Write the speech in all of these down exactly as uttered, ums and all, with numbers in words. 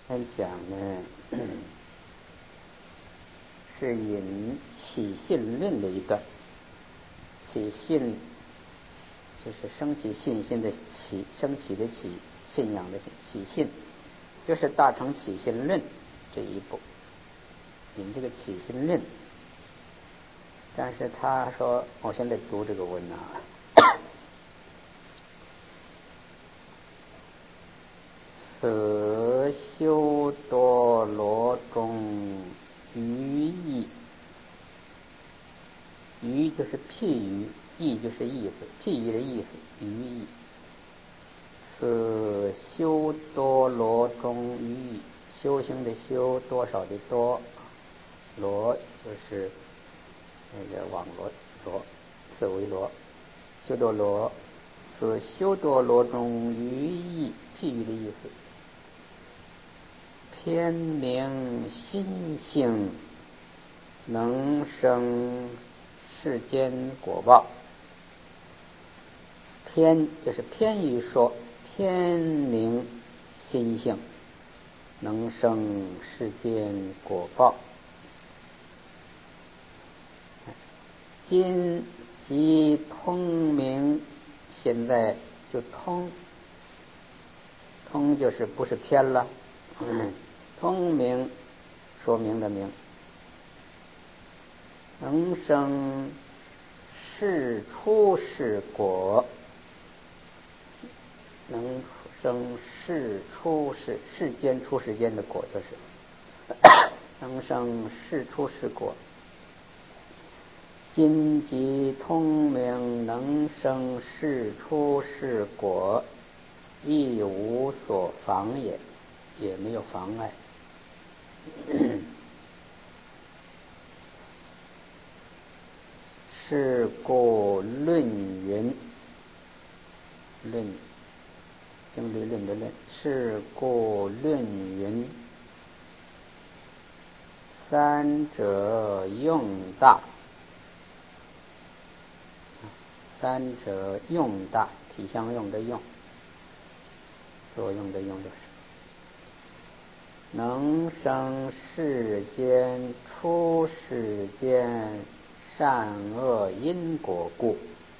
先讲呢，是引起信论的一段。起信就是升起信心的起，升起的起，信仰的起信，就是大乘起信论这一步，引这个起信论。但是他说，我现在读这个文啊，此修多罗中余义，余就是譬喻，义就是意思，譬喻的意思，余义。此修多罗中余义，修行的修，多少的多，罗就是那个网罗罗，色为罗，修多罗，此修多罗中余义，譬喻的意思。偏明心性，能生世间果报。偏就是偏于说，偏明心性，能生世间果报。今即通明，现在就通，通就是不是偏了，嗯，通明说明的明，能生世出世果，能生世出世世间出世间的果，就是能生世出世果。今即通明，能生世出世果，亦无所妨也，也没有妨碍。是故论云，论经律论的论，是故论云，三者用大，三者用大，体相用的用，作用的用就是能生世间出世间善恶因果故，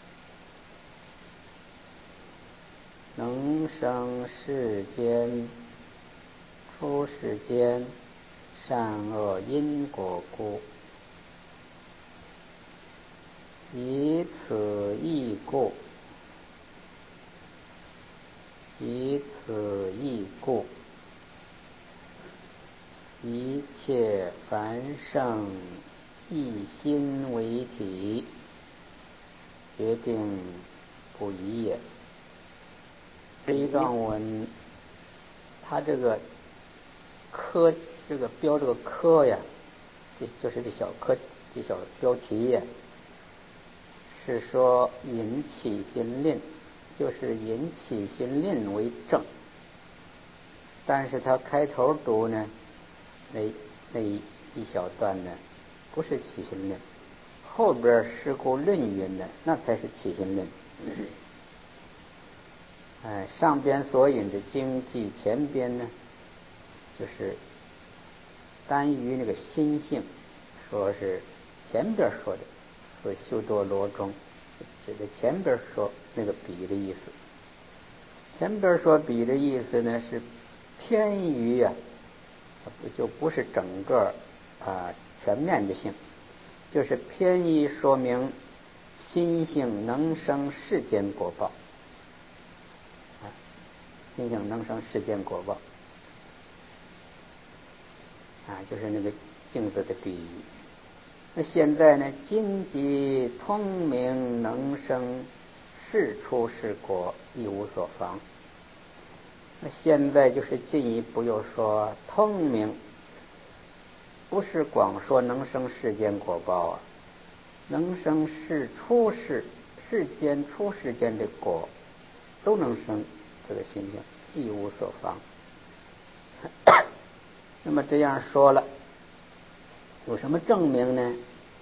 能生世间出世间善恶因果故，以此义故，以此义故，一切凡圣一心为体，决定不疑也。这一段文，他这个科，这个标这个科呀，这就是这小科，这小标题呀，是说引起心论，就是引起心论为正。但是他开头读呢，那那一小段呢，不是起心论，后边是故论云的，那才是起心论。哎，上边所引的经记，前边呢，就是单于那个心性，说是前边说的，说修多罗中，指的前边说那个比的意思。前边说比的意思呢，是偏于呀、啊，就不是整个啊全面的性，就是偏于说明心性能生世间果报。心性能生世间果报啊，就是那个镜子的比喻。那现在呢，今即通明，能生世出世果，亦无所妨。那现在就是进一步又说通明，不是光说能生世间果报啊，能生世出世世间出世间的果，都能生这个心性，亦无所妨。那么这样说了，有什么证明呢？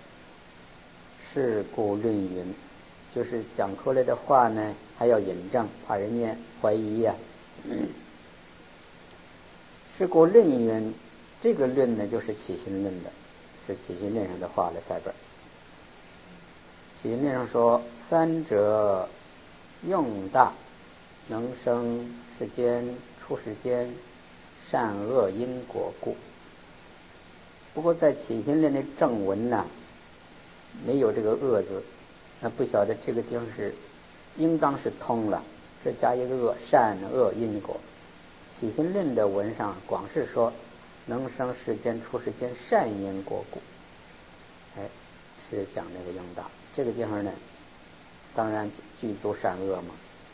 是故论云，就是讲出来的话呢，还要引证，怕人家怀疑呀、啊。 是故论云，这个论呢就是起心论的，是起心论上的话了下边。起心论上说，三者用大，能生世间出世间，善恶因果故。不过在起心论的正文呢，没有这个恶字，那不晓得这个地方是应当是通了，这加一个恶，善恶因果。起心论的文上光是说能生世间出世间，善因果故，哎，是讲那个用大。这个地方呢，当然具足善恶嘛。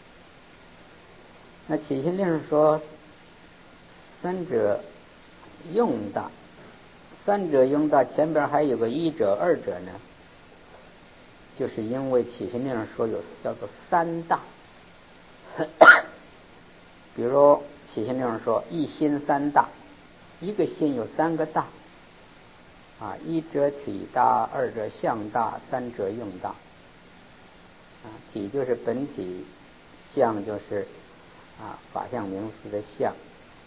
那起心论上说三者用大，三者用大前边还有个一者二者呢，就是因为起心论上说有叫做三大。比如起心论上说一心三大，一个心有三个大啊，一者体大，二者相大，三者用大啊。体就是本体，相就是啊法相名词的相，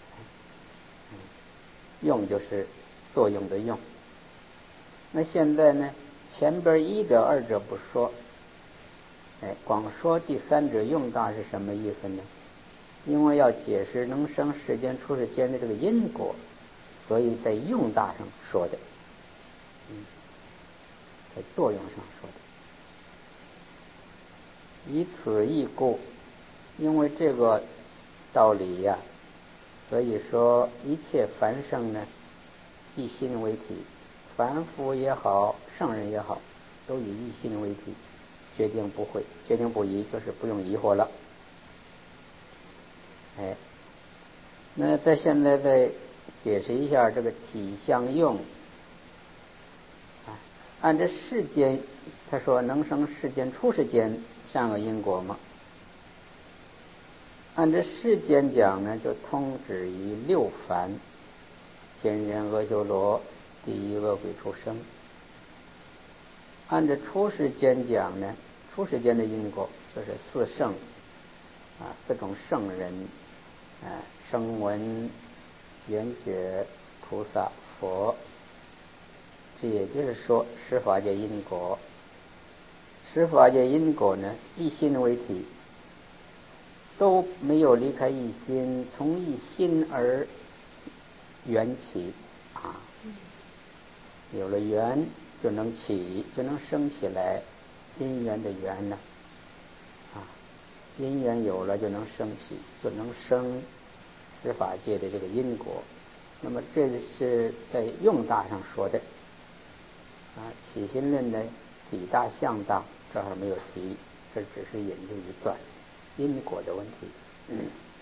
用就是作用的用。那现在呢，前边一者二者不说，哎，光说第三者用大是什么意思呢？因为要解释能生世间出世间的这个因果，所以在用大上说的，嗯，在作用上说的。以此义故，因为这个道理呀、啊，所以说一切凡圣呢，一心为体，凡夫也好，圣人也好，都以一心为体，决定不会，决定不疑，就是不用疑惑了。哎，那在现在再解释一下这个体相用啊，按这世间，他说能生世间出世间，善恶因果嘛。按这世间讲呢，就通指于六凡，天人阿修罗，地狱恶鬼畜生。按照出世间讲呢，出世间的因果就是四圣啊，四种圣人啊，声闻、缘觉、菩萨、佛。这也就是说十法界因果。十法界因果呢，一心为体，都没有离开一心，从一心而缘起啊，有了缘就能起，就能生起来，因缘的缘呢，啊，因缘有了就能生起，就能生十法界的这个因果。那么这是在用大上说的啊，起心论的体大相大这儿没有提，这只是引入一段因果的问题。嗯，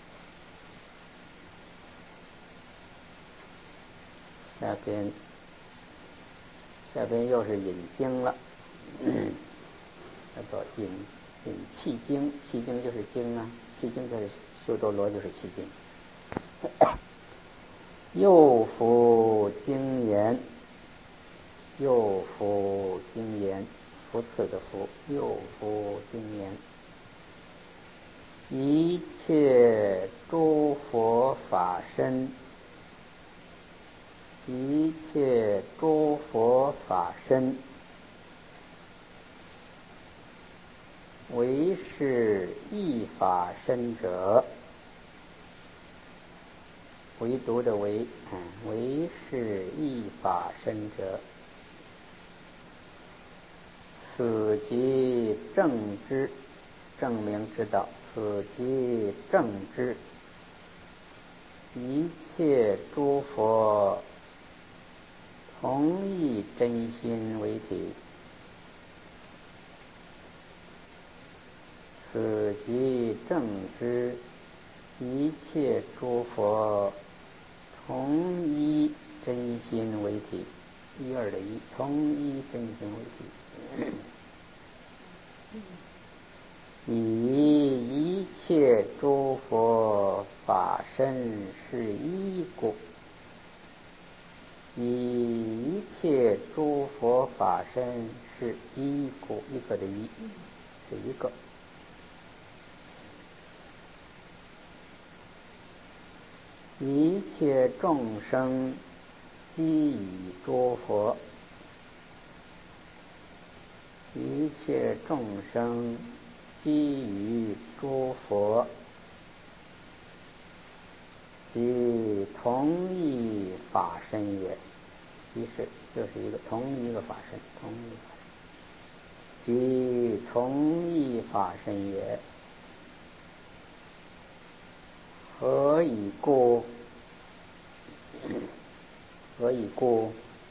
下边下边又是引经了，嗯，叫做引引契经，契经就是经啊，契经就是修多罗就是契经。又复经言，又复经言，复次的复，又复经言。一切诸佛法身，一切诸佛法身，唯是一法身者，唯独的唯，嗯，唯是一法身者，此即正知，证明之道。此即正知，一切诸佛同一真心为体。此即正知，一切诸佛同一真心为体。一二的一，同一真心为体。以一切诸佛法身是一故，以一切诸佛法身是一故，一个的一是一个。 一切众生基于诸佛，一切众生基于诸佛，即同一法身也。其实就是一个同一个法身，同一法身，即同一法身也。何以故？何以故？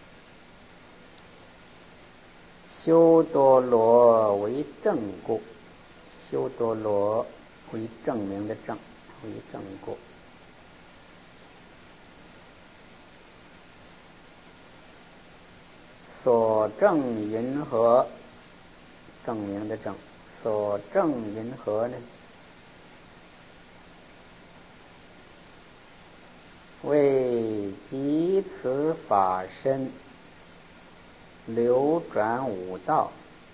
修多罗为正故，修多罗为证明的正，为正故。所证云何？证明的证。所证云何呢？为以此法身流转五道。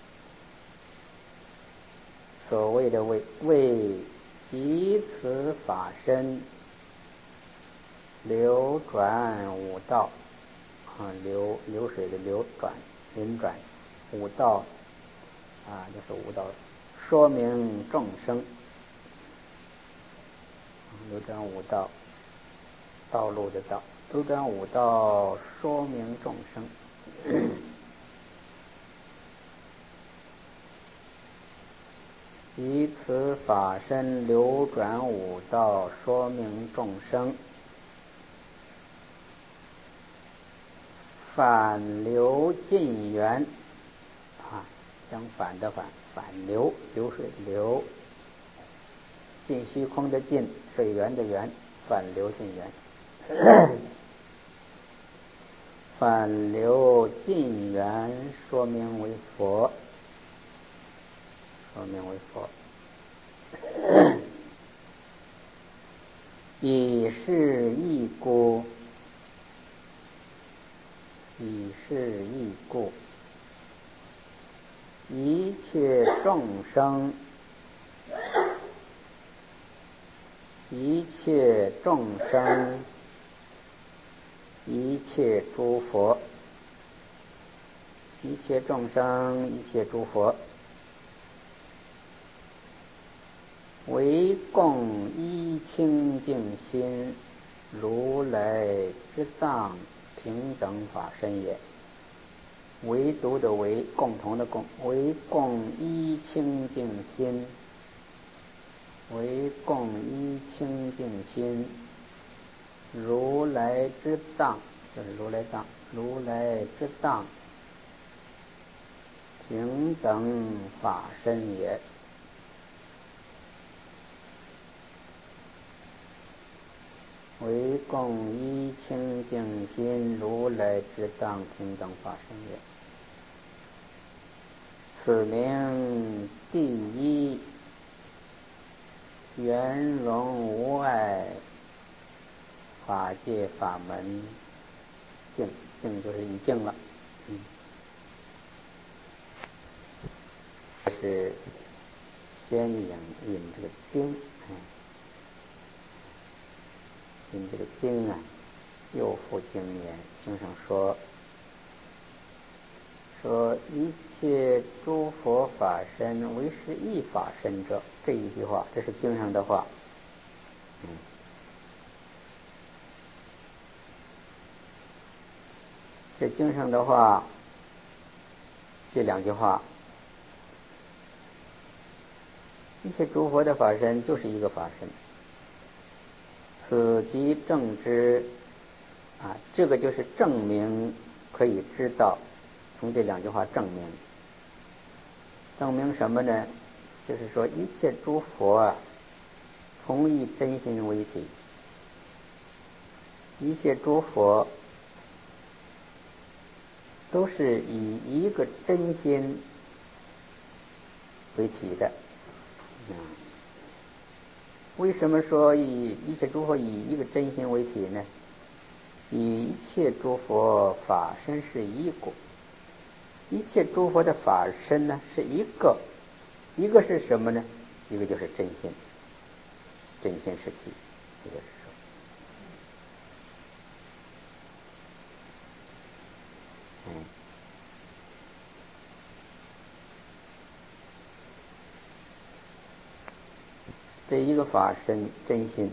所谓的为为以此法身流转五道，啊，流流水的流转，轮转五道，啊，就是五道，说明众生，流转五道，道路的道，流转五道，说明众生。以此法身流转五道，说明众生。反流尽缘，啊，相反的反，反流，流水流，尽虚空的尽，水源的源，反流尽缘。反流尽缘，说明为佛，说明为佛。以是义故，以是义故，一切众生，一切众生，一切诸佛，一切众生，一切诸佛，唯共一清净心，如来之藏平等法身也。唯独的唯，共同的共，唯共一清净心，唯共一清净心，如来之藏，就是如来藏，如来之藏平等法身也。唯共一清净心，如来之藏平等法身也。此名第一圆融无碍法界法门净，净就是已净了。嗯，这是先引引这个经，哎，引这个经啊，又复经言，经上说。说一切诸佛法身为是一法身者，这一句话，这是经上的话。嗯，这经上的话，这两句话，一切诸佛的法身就是一个法身，此即证知啊，这个就是证明，可以知道。从这两句话证明，证明什么呢？就是说一切诸佛啊，同一真心为体，一切诸佛都是以一个真心为体的。嗯，为什么说以一切诸佛以一个真心为体呢？以一切诸佛法身是一果。一切诸佛的法身呢是一个，一个是什么呢？一个就是真心，真心是体，这个是说嗯，这一个法身真心，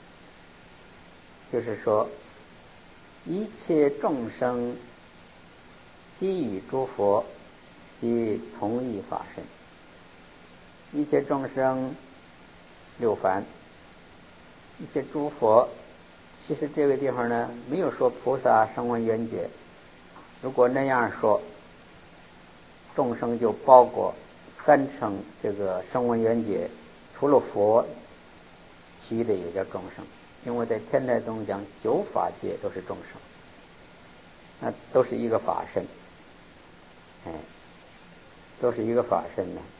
就是说一切众生给予诸佛即同一法身，一切众生六凡，一切诸佛，其实这个地方呢没有说菩萨声闻缘觉，如果那样说，众生就包括三乘这个声闻缘觉，除了佛，其余的也叫众生，因为在天台宗讲九法界都是众生，那都是一个法身，哎，都是一个法身呢。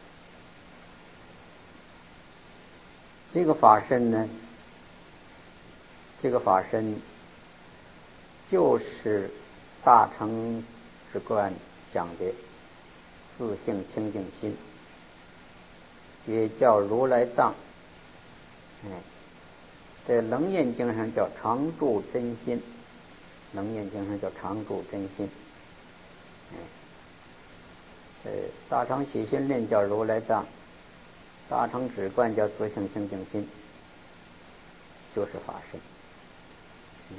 这个法身呢，这个法身就是大乘之观讲的自性清净心，也叫如来藏，哎，在楞严经上叫常住真心，楞严经上叫常住真心，哎，呃，大乘起心论叫如来藏，大乘止观叫自性清净心，就是法身。嗯，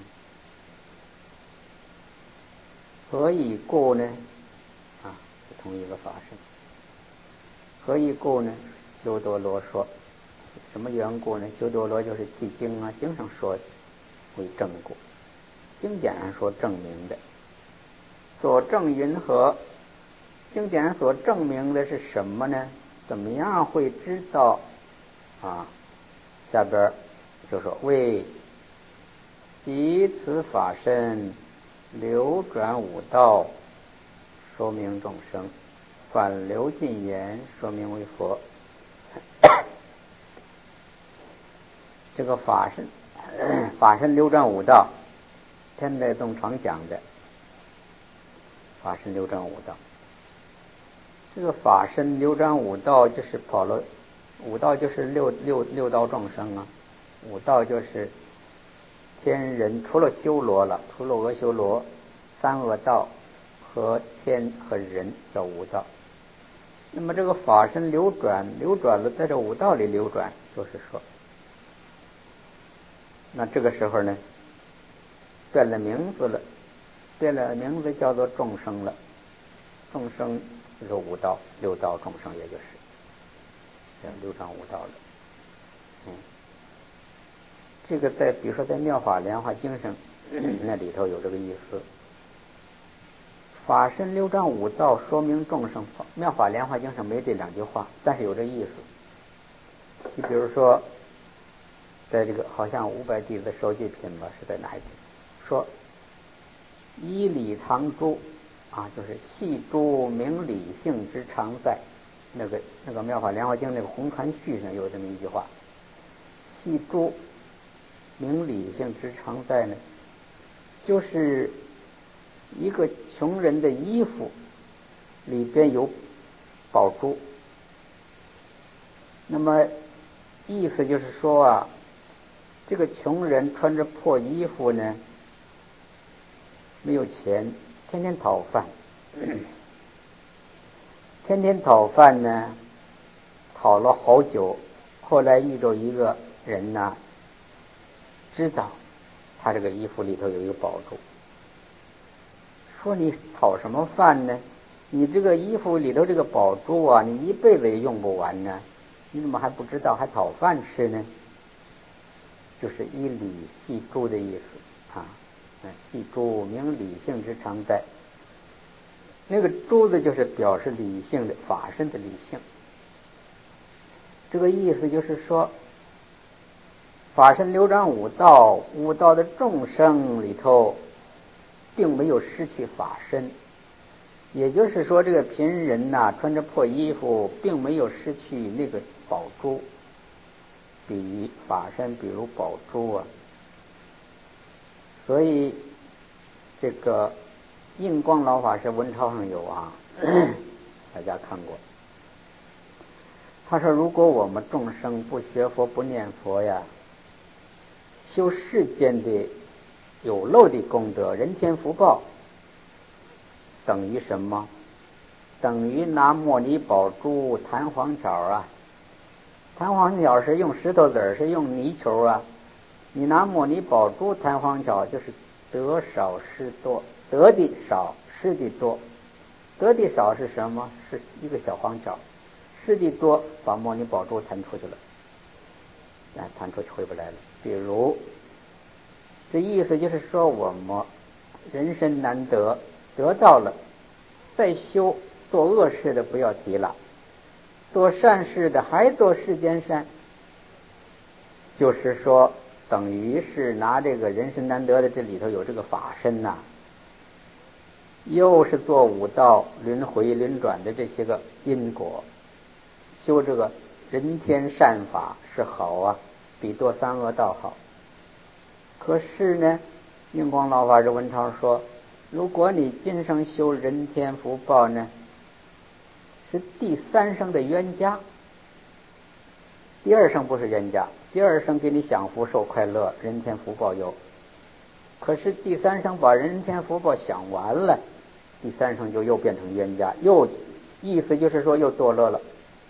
何以故呢？啊，是同一个法身。何以故呢？修多罗说，什么缘故呢？修多罗就是契经啊，经上说的为正故，经典上说证明的。所证云何？经典所证明的是什么呢？怎么样会知道啊？下边就说为以此法身流转五道，说明众生；反流尽言，说明为佛。这个法身，法身流转五道，天台宗常讲的法身流转五道。这个法身流转五道，就是跑了五道，就是六六六道众生啊。五道就是天人，除了修罗了，除了阿修罗、三恶道和天和人叫五道。那么这个法身流转，流转了，在这五道里流转，就是说，那这个时候呢，变了名字了，变了名字叫做众生了。众生就是五道，六道众生，也就是这流转五道了。嗯，这个在比如说在《妙法莲华经》上，那里头有这个意思。法身流转五道，说明众生。妙法莲华经上没这两句话，但是有这意思。你比如说，在这个好像五百弟子收集品吧，是在哪一品？说依理藏诸啊，就是系诸明理性之常在。那个那个妙法莲华经那个红传序上有这么一句话：系诸明理性之常在呢，就是一个穷人的衣服里边有宝珠。那么意思就是说啊，这个穷人穿着破衣服呢，没有钱，天天讨饭，天天讨饭呢，讨了好久，后来遇到一个人呢，知道他这个衣服里头有一个宝珠，说你讨什么饭呢？你这个衣服里头这个宝珠啊，你一辈子也用不完呢，你怎么还不知道还讨饭吃呢？就是以理系诸的意思啊，系诸明理性之常在。那个珠子就是表示理性的法身的理性。这个意思就是说，法身流转五道，五道的众生里头并没有失去法身，也就是说这个贫人呐、啊，穿着破衣服并没有失去那个宝珠，比喻法身比如宝珠啊。所以这个印光老法师文钞上有啊，大家看过，他说如果我们众生不学佛不念佛呀，修世间的有漏的功德人天福报， 等于什么？等于拿茉莉宝珠弹簧巧啊，弹簧巧是用石头子儿，是用泥球啊。你拿茉莉宝珠弹簧巧，就是得少失多，得的少，失的多。得的少是什么？是一个小簧巧，失的多，把茉莉宝珠弹出去了，哎，弹出去回不来了。比如，这意思就是说，我们人生难得，得到了，再修。做恶事的不要提了，做善事的还做世间善，就是说等于是拿这个人生难得的这里头有这个法身呐、啊，又是做五道轮回轮转的这些个因果，修这个人天善法是好啊，比做三恶道好。可是呢，印光老法师文超说，如果你今生修人天福报呢，是第三生的冤家，第二生不是冤家，第二生给你享福受快乐，人天福报有。可是第三生把人天福报享完了，第三生就又变成冤家，又意思就是说又堕落了。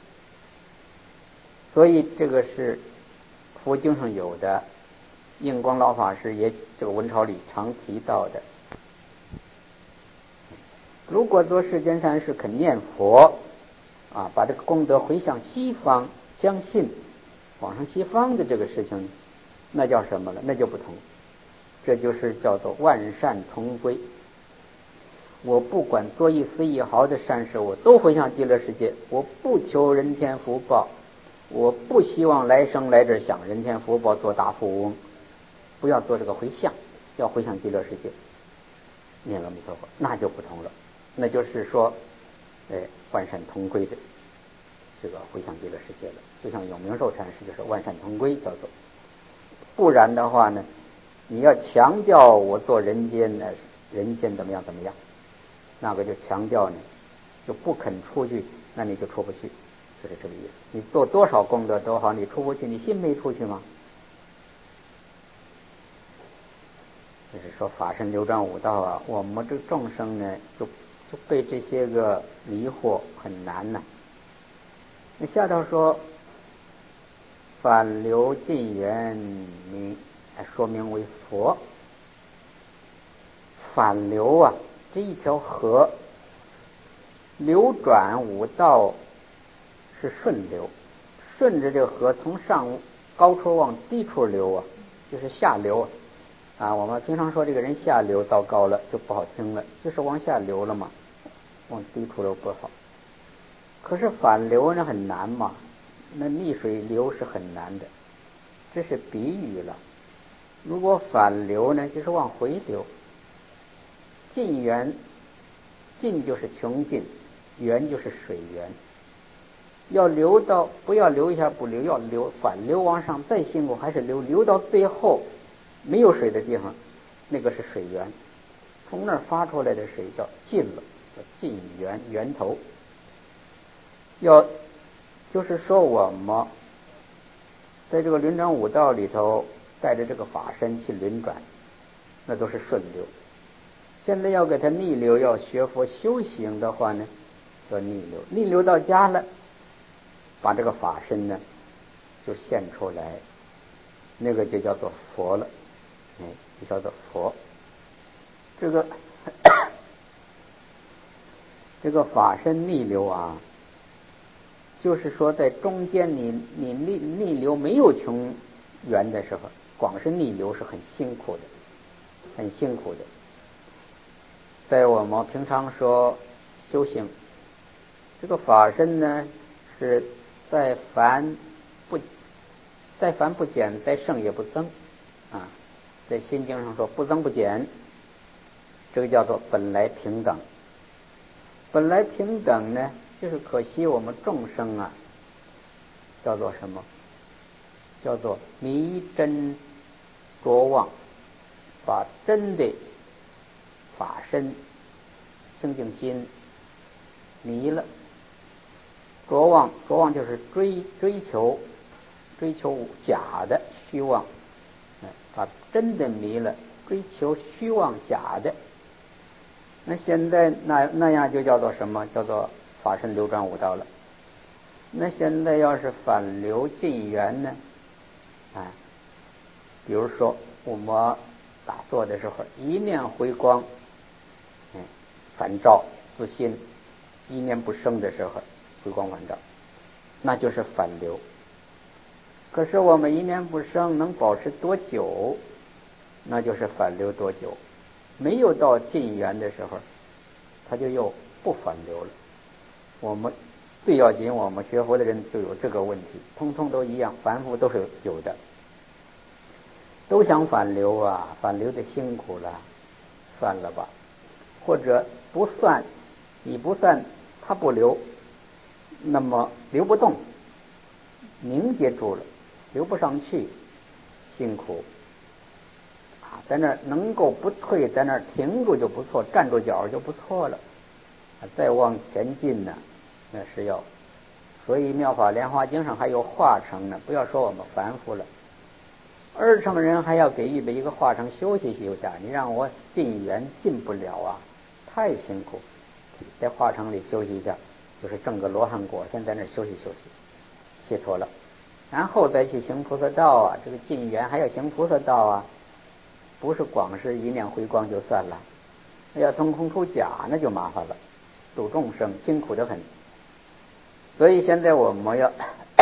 所以这个是佛经上有的，印光老法师也这个文钞里常提到的。如果做世间善事肯念佛啊，把这个功德回向西方，相信往上西方的这个事情，那叫什么了？那就不同，这就是叫做万善同归。我不管做一丝一毫的善事，我都回向极乐世界，我不求人天福报，我不希望来生来这享人天福报做大富翁，不要做这个回向，要回向极乐世界，念阿弥陀佛，那就不同了，那就是说哎，万善同归的这个回向极乐世界了。就像永明寿禅师就是万善同归叫做，不然的话呢，你要强调我做人间呢，人间怎么样怎么样，那个就强调呢就不肯出去，那你就出不去，就是这个意思。你做多少功德都好，你出不去，你心没出去吗？就是说法身流转五道啊，我们这众生呢就就被这些个迷惑很难呐、啊。那下头说反流尽缘名，说明为佛。反流啊，这一条河流转五道是顺流，顺着这个河从上高处往低处流啊，就是下流啊。我们平常说这个人下流糟糕了就不好听了，就是往下流了嘛，往低处流不好。可是反流呢很难嘛，那逆水流是很难的，这是比喻了。如果反流呢，就是往回流。尽源，尽就是穷尽，源就是水源。要流到不要流一下不流，要流反流往上再辛苦还是流，流到最后没有水的地方，那个是水源，从那儿发出来的水叫尽了，叫尽源，源头。要就是说我们在这个轮转五道里头带着这个法身去轮转，那都是顺流。现在要给他逆流，要学佛修行的话呢，叫逆流。逆流到家了，把这个法身呢就现出来，那个就叫做佛了，哎，就叫做佛。这个这个法身逆流啊，就是说在中间你你逆逆流没有穷源的时候，光是逆流是很辛苦的，很辛苦的。在我们平常说修行，这个法身呢是再凡不再凡不减，再胜也不增啊。在心经上说不增不减，这个叫做本来平等。本来平等呢，就是可惜我们众生啊，叫做什么？叫做迷真着妄，把真的法身清净心迷了。着妄，着妄就是追追求追求假的虚妄，把真的迷了，追求虚妄假的， 那现在那那样就叫做什么？叫做法身流转五道了。那现在要是反流尽缘呢？啊，比如说我们打坐的时候，一念回光，嗯，反照自心，一念不生的时候，回光返照，那就是反流。可是我们一念不生能保持多久？那就是反流多久。没有到尽缘的时候，它就又不反流了。我们最要紧，我们学佛的人就有这个问题，通通都一样，凡夫都是有的，都想反流啊，反流的辛苦了，算了吧。或者不算，你不算，它不流，那么流不动，凝结住了，流不上去，辛苦。在那儿能够不退，在那儿停住就不错，站住脚就不错了。再往前进呢，那是要。所以《妙法莲华经》上还有化城呢，不要说我们凡夫了，二乘人还要给预备一个化城休息休息。你让我进园进不了啊，太辛苦。在化城里休息一下，就是证个罗汉果，先在那儿休息休息，解脱了，然后再去行菩萨道啊。这个进园还要行菩萨道啊。不是光是一念回光就算了，要从空出假那就麻烦了，度众生辛苦得很。所以现在我们要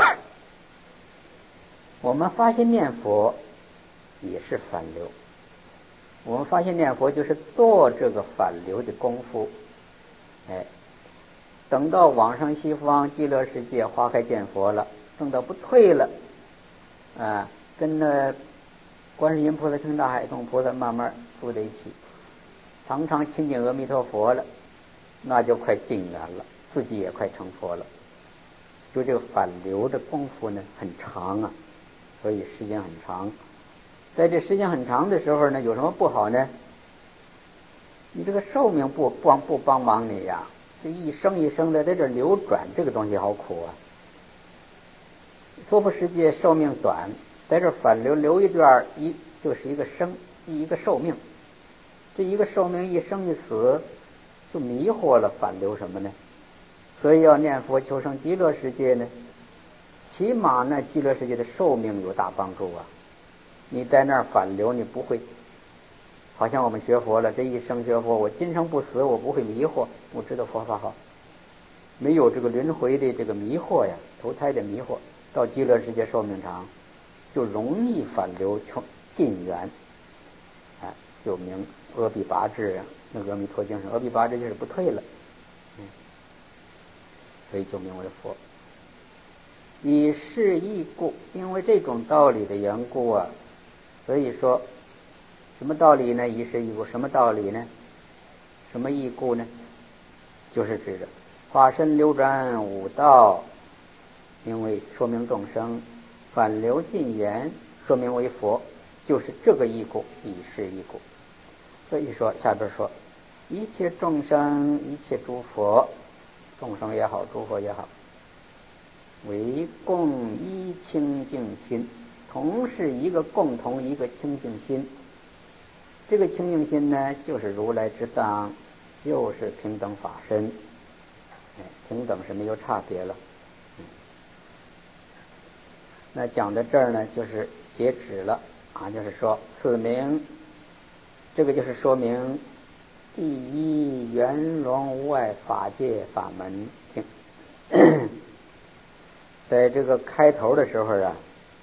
我们发心念佛也是反流，我们发心念佛就是做这个反流的功夫。哎，等到往生西方极乐世界花开见佛了，等到不退了啊，跟那观世音菩萨、清大海众菩萨慢慢住在一起，常常亲近阿弥陀佛了，那就快尽缘了，自己也快成佛了。就这个反流的功夫呢很长啊，所以时间很长。在这时间很长的时候呢，有什么不好呢？你这个寿命不帮不帮忙你呀，这一生一生的在这流转，这个东西好苦啊。娑婆世界寿命短，在这反流流一段，一就是一个生一个寿命，这一个寿命一生一死，就迷惑了。反流什么呢？所以要念佛求生极乐世界呢，起码呢极乐世界的寿命有大帮助啊。你在那儿反流，你不会好像我们学佛了，这一生学佛，我今生不死，我不会迷惑，我知道佛法好，没有这个轮回的这个迷惑呀，投胎的迷惑。到极乐世界寿命长，就容易反流穷尽缘，啊，就名阿毗跋致啊。那个阿弥陀经上阿毗跋致就是不退了，嗯，所以就名为佛。以是义故，因为这种道理的缘故啊，所以说什么道理呢？以是义故，什么道理呢？什么义故呢？就是指着法身流转五道，名为说明众生反流尽缘，说明为佛，就是这个义故，以是义故。所以说下边说一切众生一切诸佛，众生也好诸佛也好，为共一清净心，同是一个共同一个清净心。这个清净心呢，就是如来之当，就是平等法身。哎，平等是没有差别了。嗯，那讲到这儿呢，就是截止了啊，就是说此名，这个就是说明第一圆融无碍法界法门经。在这个开头的时候啊，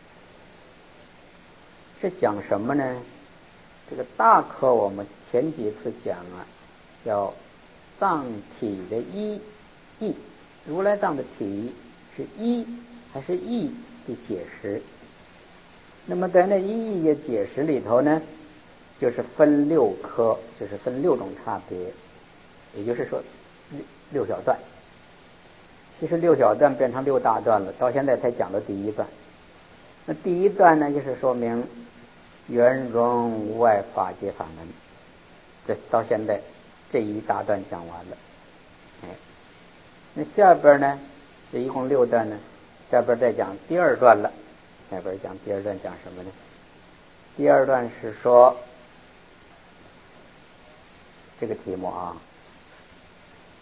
是讲什么呢？这个大课我们前几次讲啊，叫藏体的一义，如来藏的体是一还是义的解释。那么在那一义的解释里头呢，就是分六科，就是分六种差别，也就是说六六小段。其实六小段变成六大段了，到现在才讲到第一段。那第一段呢，就是说明圆融无碍法界法门，这到现在这一大段讲完了。哎，那下边呢，这一共六段呢，下边再讲第二段了。下边讲第二段讲什么呢？第二段是说这个题目啊，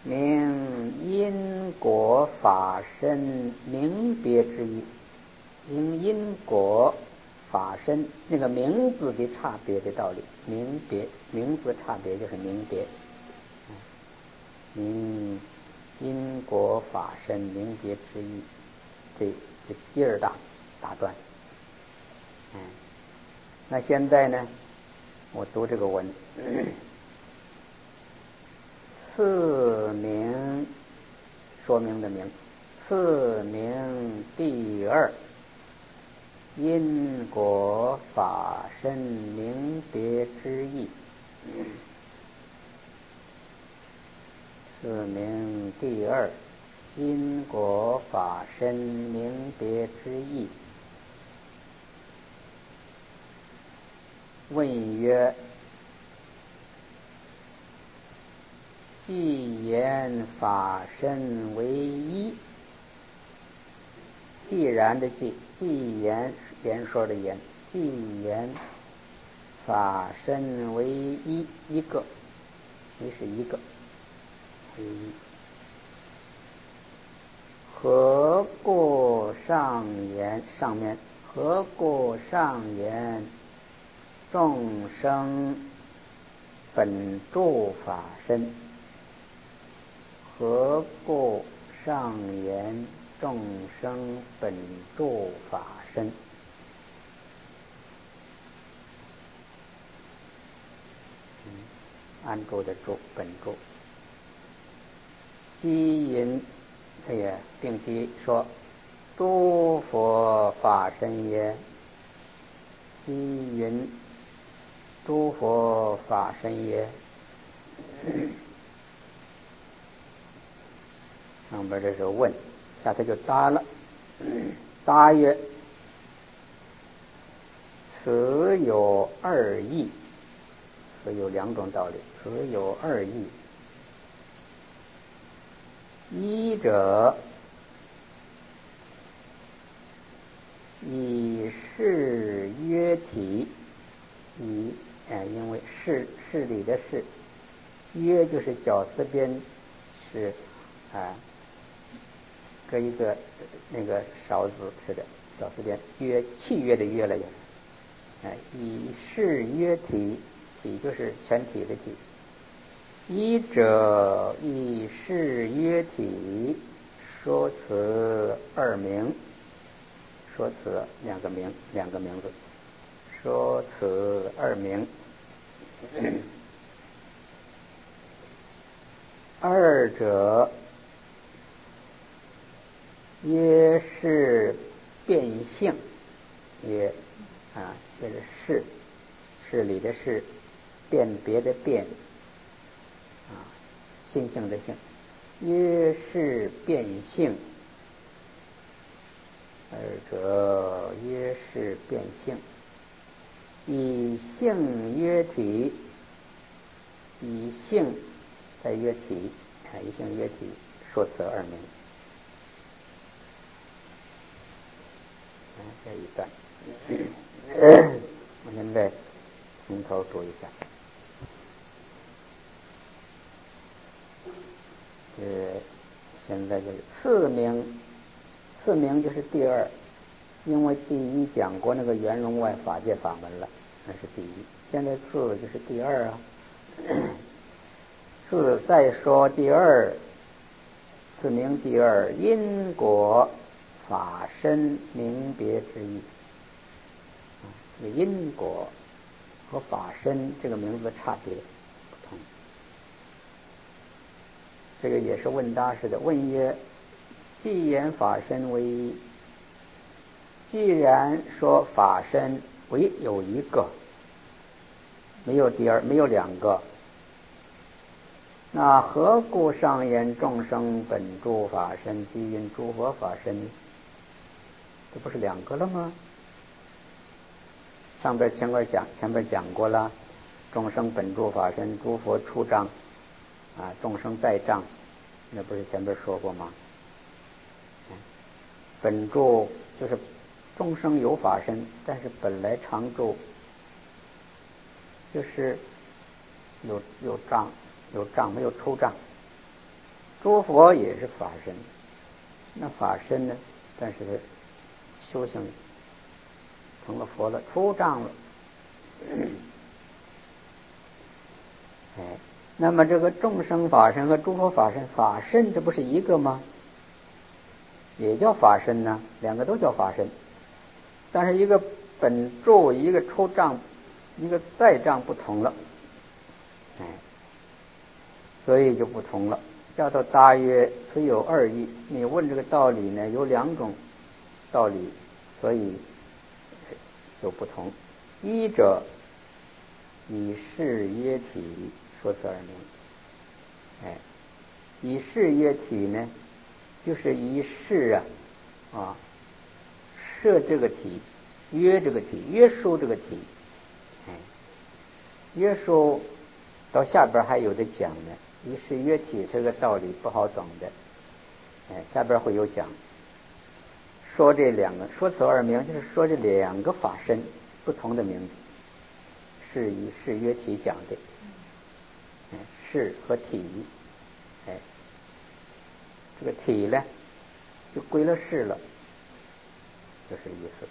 名因果法身名别之意。因因果法身那个名字的差别的道理，名别名字差别就是名别。名因果法身名别之意，这这第二大大段。嗯，那现在呢，我读这个文，次名说明的名，次名第二因果法身名别之意。次名第二因果法身名别之意。问曰：既言法身为一，既然的既，既言言说的言，既言法身为一一个，一是一个，一何故上言上面何故上言众生本住法身？何故上言众生本住法身？嗯，安住的住，本住。基云这也并记说，诸佛法身也。基云诸佛法身也。上边这是问，下头就答了。答曰：此有二义。此有两种道理，此有二义。一者，以事约体，以哎，因为事事理的事，约就是绞丝边是啊，搁一个那个勺子似的绞丝边，约契约的约了也。哎，以事约体，体就是全体的体。一者以事约体，说此二名，说此两个名，两个名字，说此二名。二者约是变性，也啊，这是事，事理的事，辨别的辨，啊，心性的性，约是变性。二者约是变性，以性约体，以性在约体，啊，以性约体，说此二名。啊，这一段，我现在从头读一下。呃，现在就是次名，次名就是第二，因为第一讲过那个圆融外法界法门了，那是第一。现在次就是第二啊。次再说第二，次名第二因果法身名别之意。这个因果和法身这个名字差别不同。这个也是问答式的。问曰：既言法身为一，既然说法身唯有一个，没有第二，没有两个，那何故上言众生本住法身，即云诸佛法身？这不是两个了吗？上边前边讲前边讲过了，众生本住法身，诸佛出障啊，众生在障，那不是前边说过吗？本住就是众生有法身，但是本来常住就是有有障有障没有出障诸佛也是法身，那法身呢？但是修行成了佛了，出障了。哎，那么这个众生法身和诸佛法身，法身这不是一个吗？也叫法身呢，两个都叫法身，但是一个本住，一个出障，一个在障不同了。哎，所以就不同了。叫做大约虽有二义，你问这个道理呢，有两种道理，所以有不同。一者以事曰体，说此而明。哎，以事曰体呢，就是以事啊啊设这个体，约这个体，约束这个体。哎，约束到下边还有的讲呢。以事约体这个道理不好懂的，哎，下边会有讲。说这两个，说此二名，就是说这两个法身不同的名字，是以事约体讲的。哎，事和体，哎，这个体呢，就归了事了，就是意思。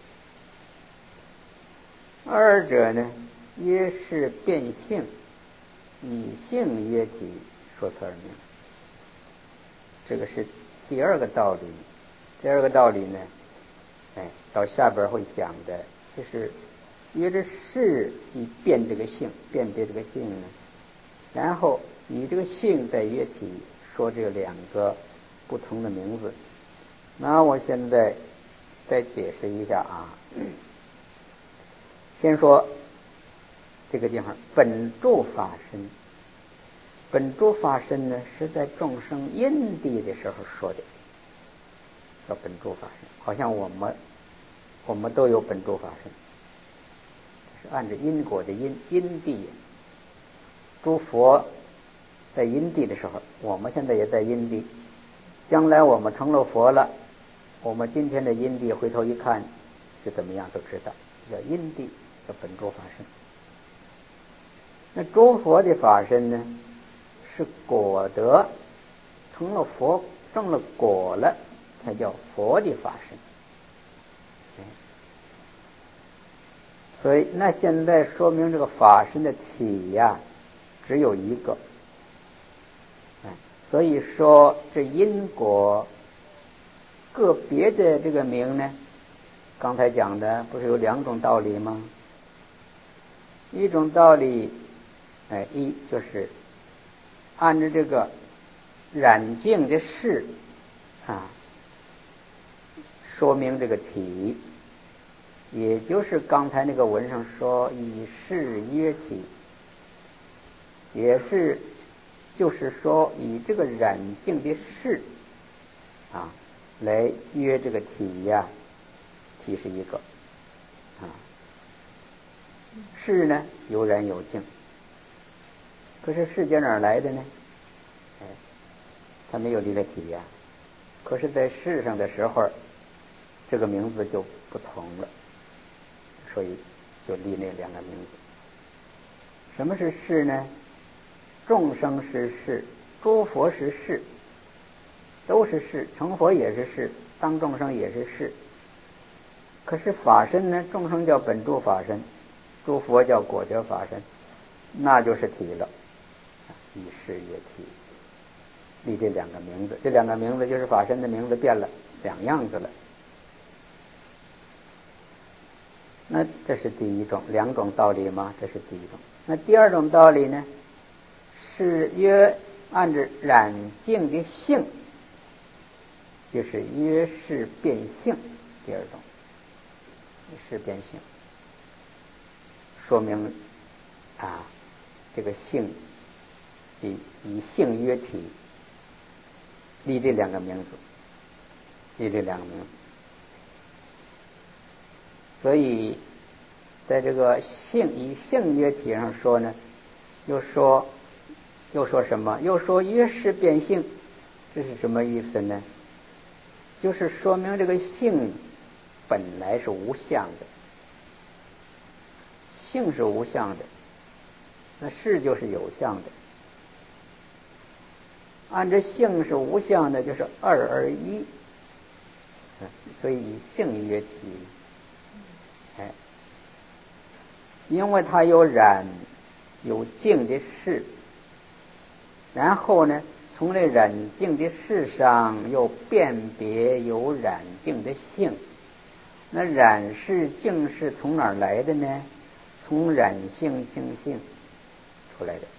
二者呢，约是变性，以性约体，说此而明。这个是第二个道理。第二个道理呢，哎，到下边会讲的，就是约着事以变这个性，辨别这个性呢，然后以这个性在约体说这两个不同的名字。那我现在再解释一下啊。先说这个地方本住法身，本住法身呢是在众生因地的时候说的，叫本住法身。好像我们我们都有本住法身，是按照因果的因因地。诸佛在因地的时候，我们现在也在因地，将来我们成了佛了，我们今天的因地回头一看是怎么样都知道，叫因地，叫本住法身。那诸佛的法身呢，是果德，成了佛，证了果了，才叫佛的法身。所以那现在说明这个法身的体呀，只有一个。所以说这因果个别的这个名呢，刚才讲的不是有两种道理吗？一种道理，哎，一就是按照这个染净的事啊，说明这个体，也就是刚才那个文上说以事约体，也是就是说以这个染净的事啊来约这个体呀、啊，体是一个啊，事呢有染有净，可是世界哪儿来的呢？哎，它没有离开体呀、啊，可是在世上的时候，这个名字就不同了，所以就立那两个名字。什么是事呢？众生是事，诸佛是事，都是事，成佛也是事，当众生也是事。可是法身呢？众生叫本住法身，诸佛叫果德法身，那就是体了，以事约体，立这两个名字，这两个名字就是法身的名字变了，两样子了。那这是第一种，两种道理吗？这是第一种。那第二种道理呢？是约按照染净的性，就是约是变性。第二种是变性，说明啊，这个性以以性约体，立这两个名字，立这两个名字。所以在这个性以性约体上说呢，又说又说什么？又说约是变性，这是什么意思呢？就是说明这个性本来是无相的，性是无相的，那事就是有相的。 按这性是无相的，就是二而一，所以以性曰体。哎，因为它有染有净的事，然后呢，从那染净的事上又辨别有染净的性。那染是净是从哪儿来的呢？从染性净性出来的。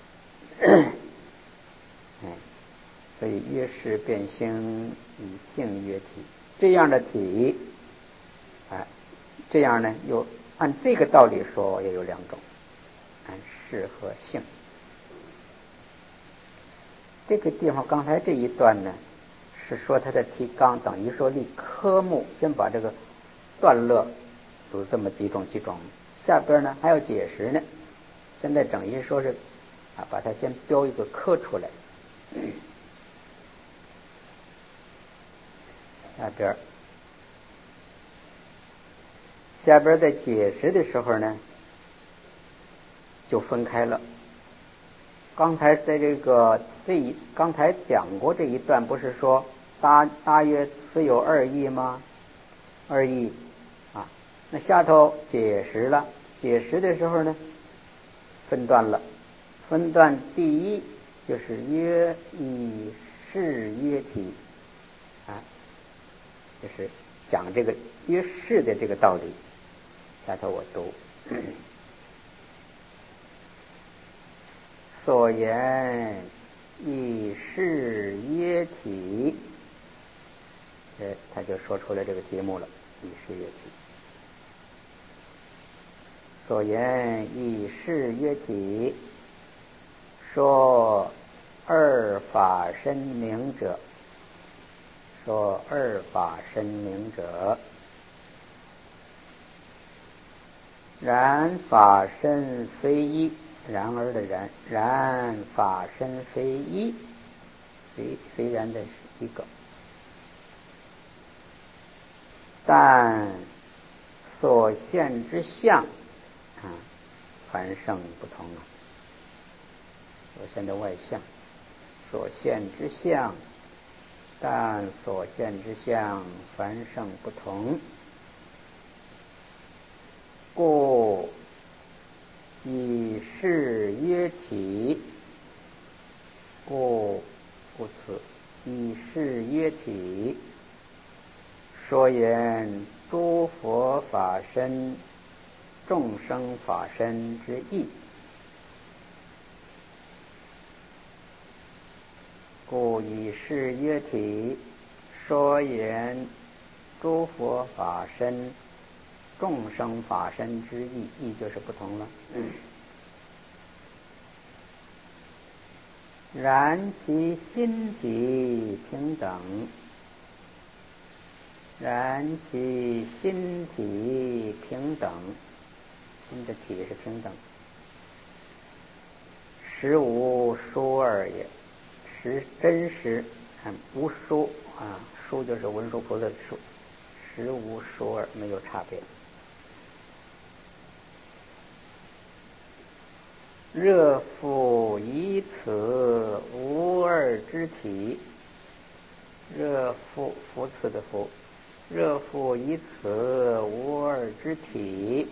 哎，所以约事变性，以性约体。这样的体，哎，这样呢，又按这个道理说，也有两种，按事和性。这个地方刚才这一段呢，是说它的提纲，等于说立科目，先把这个段落有这么几种几种，下边呢还要解释呢。现在等于说是啊，把它先标一个科出来。下边下边在解释的时候呢，就分开了。刚才在这个这一刚才讲过这一段，不是说大大约此有二义吗？二义啊，那下头解释了，解释的时候呢，分段了。分段第一就是约以事约体啊，就是讲这个约事的这个道理。下头我读。所言以事约体，哎，他就说出了这个题目了，以事约体。所言以事约体，说二法身明者，说二法身明者，然法身非一。然而的然，然法身非一，虽虽然的是一个，但所现之相啊，凡圣不同啊。所现的外相，所现之相，但所现之相凡圣不同，故以事约体，故故此以事约体，说言诸佛法身、众生法身之意。故以事约体，说言诸佛法身、众生法身之意，意就是不同了。嗯，然其心体平等，然其心体平等，心的体是平等，实无殊二也。实真实，嗯，无殊啊，殊就是文殊菩萨的殊，实无殊二，没有差别。热复以此无二之体，热复复次的复，热复以此无二之体，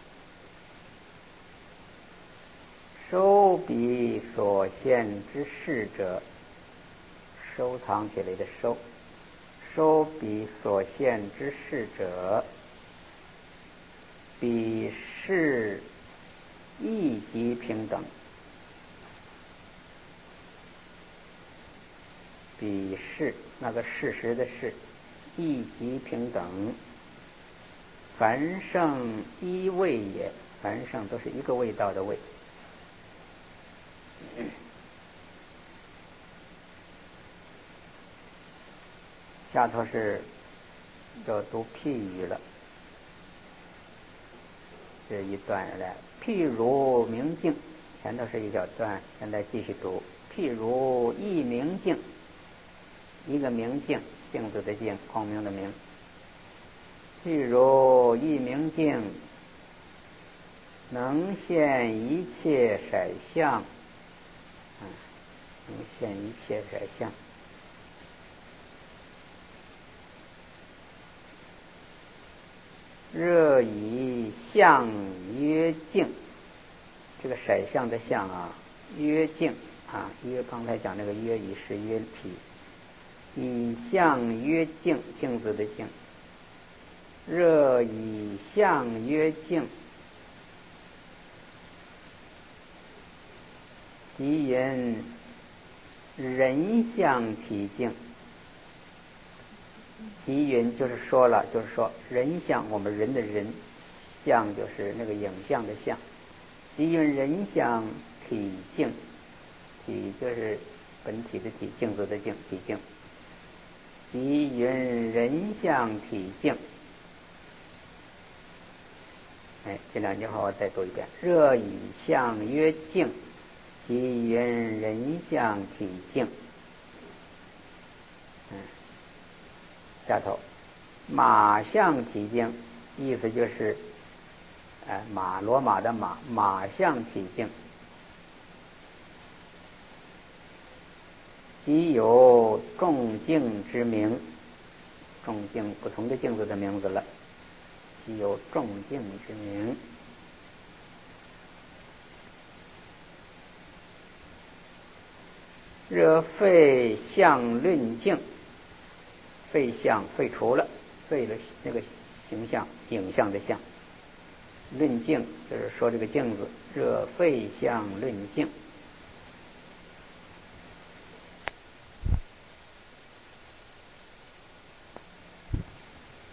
收彼所现之事者，收藏起来的收，收彼所现之事者，彼事一即平等，彼事那个事实的事，一即平等，凡圣一味也，凡圣都是一个味道的味。下头是要读譬喻了，这一段来，譬如明镜，前头是一小段，现在继续读。譬如一明镜，一个明镜，镜子的镜，光明的明。譬如一明镜，能现一切色相，嗯， 能现一切色相。热以相曰净，这个色相的相啊，曰净啊，约刚才讲那个约以是约体，以相曰净，镜子的净。热以相曰净，即云人相体净。即云就是说了，就是说人相，我们人的人相就是那个影像的相。即云人相体净，体就是本体的体，镜子的镜，体净。即云人相体净。哎，这两句话我再读一遍：热以相曰净，即云人相体净。嗯，下头马相体净，意思就是，呃，马罗马的马，马相体净。即有众镜之名，众镜不同的镜子的名字了。即有众镜之名。热废相论镜，废相废除了，废了那个形象影像的像。论镜就是说这个镜子，热废相论镜。